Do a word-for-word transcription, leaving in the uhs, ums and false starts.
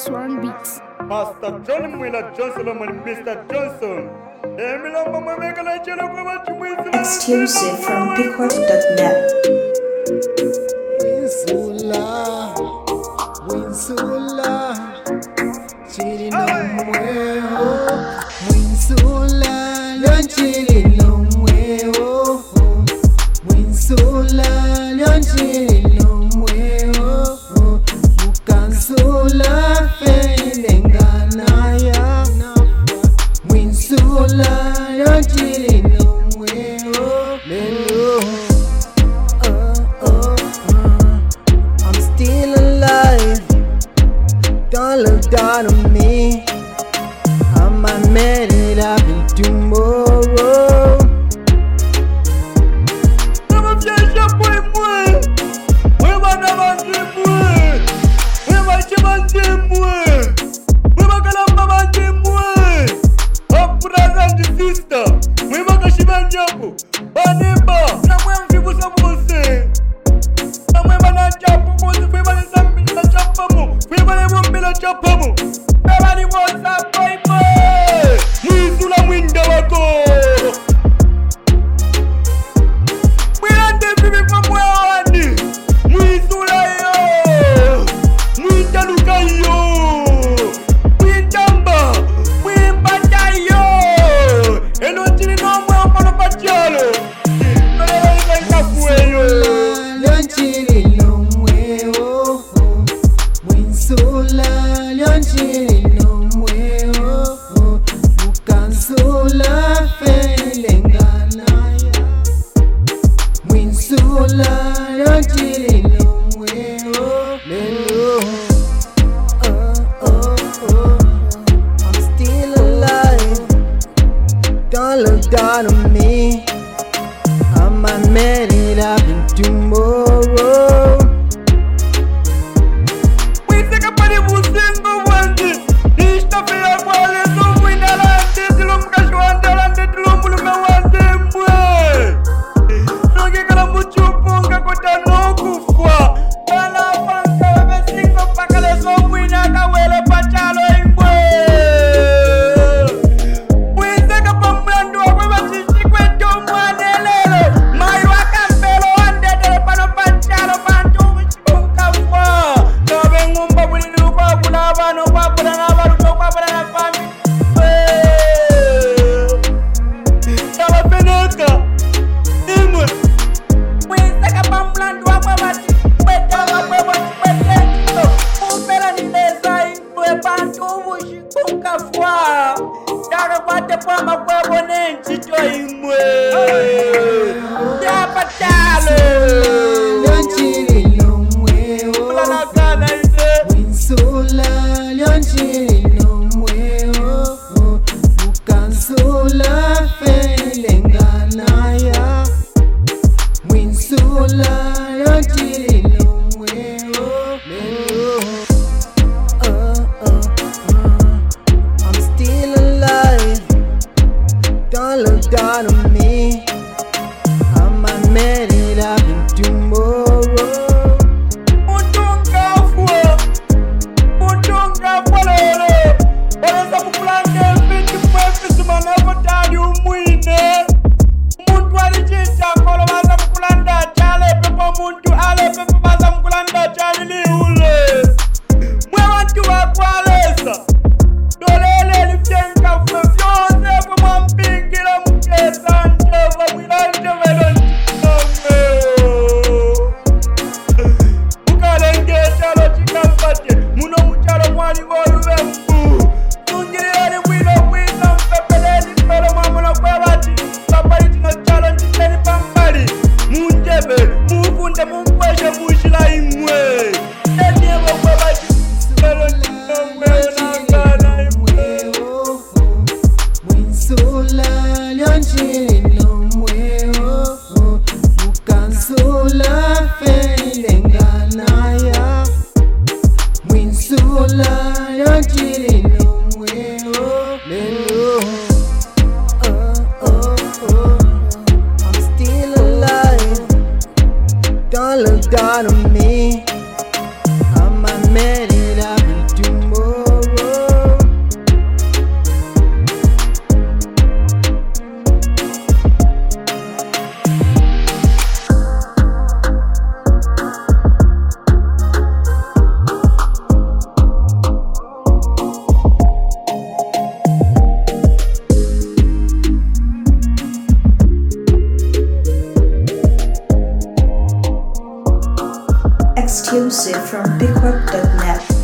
Swan Beats. Master John Mwila Johnson and Mister Johnson. Exclusive from pickard dot net. Winsula, Winsula, chiri no mweo. Winsula, leon chiri no mweo. Winsula, leon chiri no mweo. Bukansula, felenganaya. Winsula, leon chiri no mweo. Lelo. Don't look down on me. I might make it happen tomorrow. Never change your boy, boy. We might never see boy. We might never see boy. We might never see boy. Up brother and sister. We might go shiba nyapo. Banimba. Na mwe mfibu sabose. Na mwe mana chapo kozi. We might sambi na chapamu. We might never chapamu. Everybody wants a boy boy. Mwisula mwinda wako. Mwirande vivi kwa mwawani. Mwisula yo. Mwinda luka yo. Mwindamba. Mwimbata yo. Eno chini no mwe mpano pachalo. Mwere wika kwe yo. Leon chiri no mweo. Winsula, leon chiri no mweo. Bukansula, felenganaya. Winsula, leon chiri no mweo. Lelo. Oh, oh, oh. I'm still alive. Don't look down on me. I might make it happen tomorrow. We take a party musingo wandi. Ishta fia kwale sumu inalandi. Tilumka shwandalandi tilumuluka wandi mwe. Nogi kala muchupunga kota nokufwa. Kala fanka webe singo pakale sumu inaka wele pachalo imwe. We take a pamlandu wa weba chichi kweto mwanelelo. Mayu akampelo wande telepano pachalo pantu wichipunga fwa. Kabe ngumba bulini lukwa kuna abano kwa kuna ngabaru kwa kuna na fami. Kaba peneka. Imwe. Wisa kapa mlandu wa kwa bati. Weta wa kwa bati wete. Upela ni leza imwe pantu wichipunga fwa. Daga pate kwa makwe bone nchito imwe. Ya patalo. Leon chiri no mweo. Ulana kana ise. Winsula, leon chiri no mweo. Bukansula, felenganaya. Winsula, leon chiri no mweo. Lelo. Oh, oh, oh. I'm still alive. Don't look down on me. I might make it happen tomorrow. Mutunga fwa. Mutunga fwa lolo. exclusive from Piquart dot net.